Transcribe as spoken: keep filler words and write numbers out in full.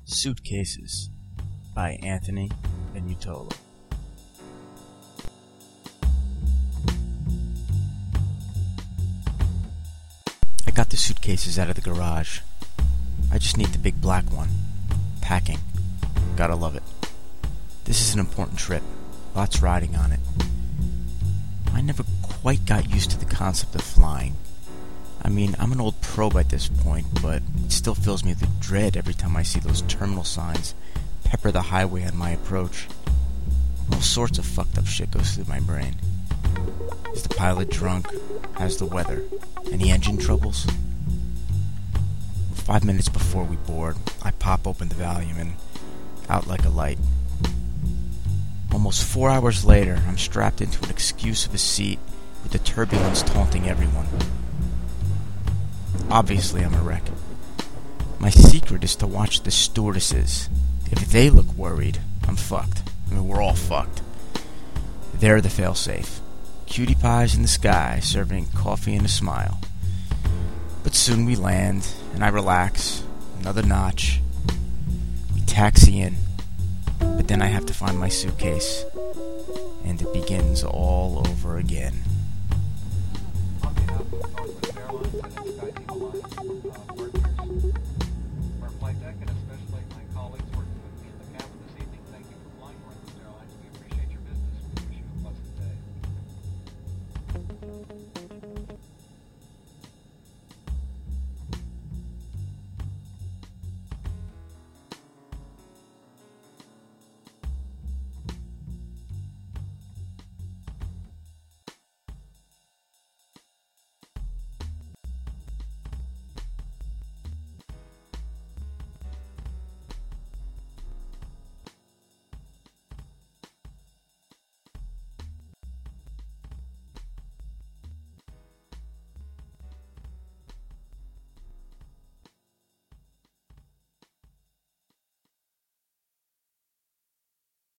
Suitcases by Anthony Venutola. I got the suitcases out of the garage. I just need the big black one. Packing. Gotta love it. This is an important trip. Lots riding on it. I never quite got used to the concept of flying. I mean, I'm an old pro by this point, but it still fills me with dread every time I see those terminal signs pepper the highway on my approach. All sorts of fucked up shit goes through my brain. Is the pilot drunk? How's the weather? Any engine troubles? Five minutes before we board, I pop open the volume and out like a light. Almost four hours later, I'm strapped into an excuse of a seat with the turbulence taunting everyone. Obviously, I'm a wreck. My secret is to watch the stewardesses. If they look worried, I'm fucked. I mean, we're all fucked. They're the failsafe. Cutie pies in the sky, serving coffee and a smile. But soon we land, and I relax. Another notch. We taxi in. But then I have to find my suitcase. And it begins all over again.